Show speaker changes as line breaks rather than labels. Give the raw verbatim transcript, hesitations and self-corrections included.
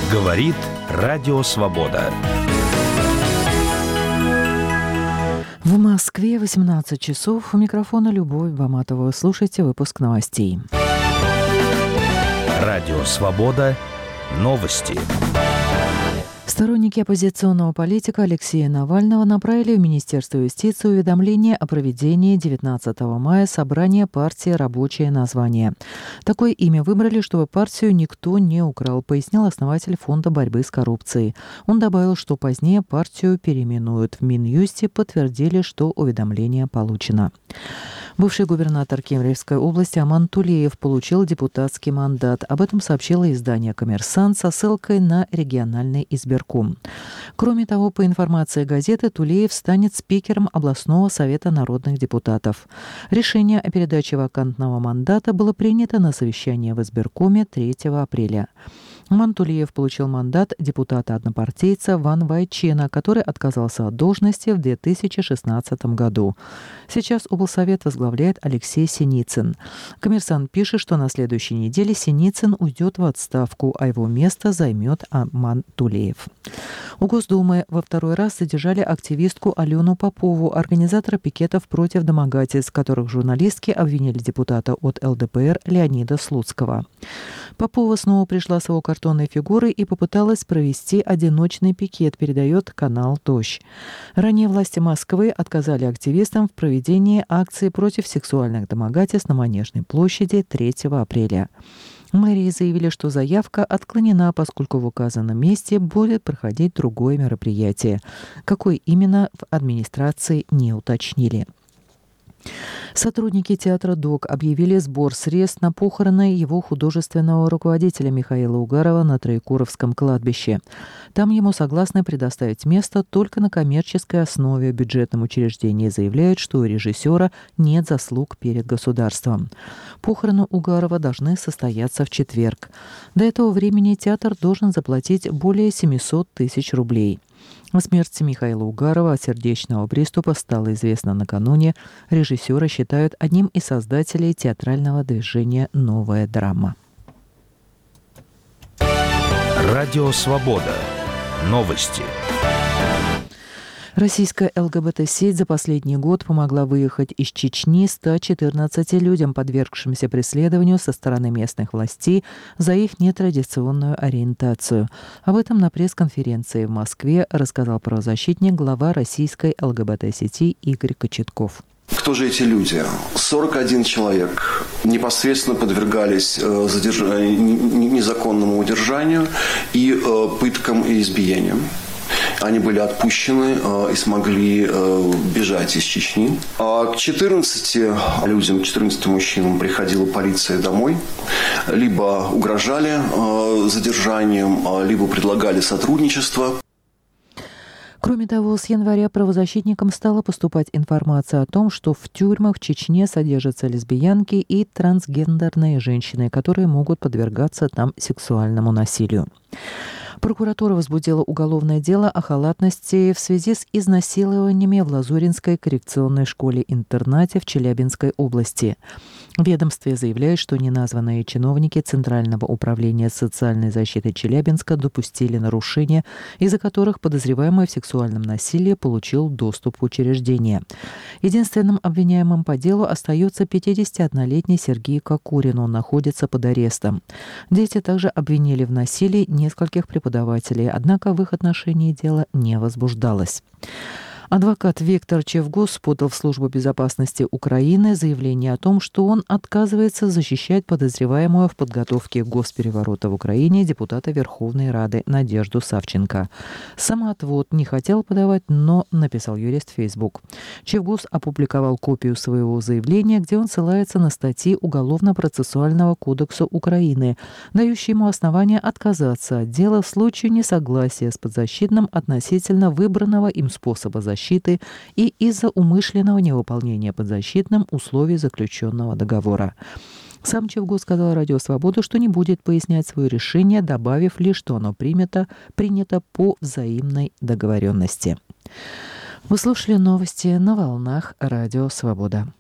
Говорит Радио Свобода.
В Москве восемнадцать часов. У микрофона Любовь Баматова. Слушайте выпуск новостей.
Радио Свобода. Новости.
Сторонники оппозиционного политика Алексея Навального направили в Министерство юстиции уведомление о проведении девятнадцатого мая собрания партии «Рабочее название». Такое имя выбрали, чтобы партию никто не украл, пояснил основатель Фонда борьбы с коррупцией. Он добавил, что позднее партию переименуют. В Минюсте подтвердили, что уведомление получено. Бывший губернатор Кемеровской области Аман Тулеев получил депутатский мандат. Об этом сообщило издание «Коммерсант» со ссылкой на региональный избирком. Кроме того, по информации газеты, Тулеев станет спикером областного совета народных депутатов. Решение о передаче вакантного мандата было принято на совещании в избиркоме третьего апреля. Аман Тулеев получил мандат депутата-однопартийца Ван Вайчена, который отказался от должности в две тысячи шестнадцатом году. Сейчас облсовет возглавляет Алексей Синицын. «Коммерсант» пишет, что на следующей неделе Синицын уйдет в отставку, а его место займет Аман Тулеев. У Госдумы во второй раз задержали активистку Алену Попову, организатора пикетов против домогательств, в которых журналистки обвинили депутата от эл дэ пэ эр Леонида Слуцкого. Попова снова пришла с его картонной фигурой и попыталась провести одиночный пикет, передает канал «Дождь». Ранее власти Москвы отказали активистам в проведении акции против сексуальных домогательств на Манежной площади третьего апреля. Мэрии заявили, что заявка отклонена, поскольку в указанном месте будет проходить другое мероприятие. Какое именно, в администрации не уточнили. Сотрудники театра ДОК объявили сбор средств на похороны его художественного руководителя Михаила Угарова на Троекуровском кладбище. Там ему согласны предоставить место только на коммерческой основе. В бюджетном учреждении заявляют, что у режиссера нет заслуг перед государством. Похороны Угарова должны состояться в четверг. До этого времени театр должен заплатить более семьсот тысяч рублей. О смерти Михаила Угарова от сердечного приступа стало известно накануне. Режиссера считают одним из создателей театрального движения «Новая драма».
Радио Свобода. Новости.
Российская эл гэ бэ тэ-сеть за последний год помогла выехать из Чечни ста четырнадцати людям, подвергшимся преследованию со стороны местных властей за их нетрадиционную ориентацию. Об этом на пресс-конференции в Москве рассказал правозащитник, глава российской эл гэ бэ тэ-сети Игорь Кочетков.
Кто же эти люди? сорок один человек непосредственно подвергались задерж... незаконному удержанию и пыткам и избиениям. Они были отпущены э, и смогли э, бежать из Чечни. А к четырнадцати людям, четырнадцати мужчинам приходила полиция домой. Либо угрожали э, задержанием, либо предлагали сотрудничество.
Кроме того, с января правозащитникам стала поступать информация о том, что в тюрьмах в Чечне содержатся лесбиянки и трансгендерные женщины, которые могут подвергаться там сексуальному насилию. Прокуратура возбудила уголовное дело о халатности в связи с изнасилованиями в Лазуринской коррекционной школе-интернате в Челябинской области. В ведомстве заявляют, что неназванные чиновники Центрального управления социальной защиты Челябинска допустили нарушения, из-за которых подозреваемый в сексуальном насилии получил доступ в учреждение. Единственным обвиняемым по делу остается пятидесятиоднолетний Сергей Кокурин. Он находится под арестом. Дети также обвинили в насилии нескольких преподавателей, однако в их отношении дело не возбуждалось. Адвокат Виктор Чевгус подал в Службу безопасности Украины заявление о том, что он отказывается защищать подозреваемую в подготовке госпереворота в Украине депутата Верховной Рады Надежду Савченко. Самоотвод не хотел подавать, но написал юрист в Facebook. Чевгус опубликовал копию своего заявления, где он ссылается на статьи Уголовно-процессуального кодекса Украины, дающие ему основания отказаться от дела в случае несогласия с подзащитным относительно выбранного им способа защиты защиты и из-за умышленного невыполнения подзащитным условий заключенного договора. Сам Чевгус сказал Радио Свобода, что не будет пояснять свое решение, добавив лишь, что оно принято, принято по взаимной договоренности. Вы слушали новости на волнах Радио Свобода.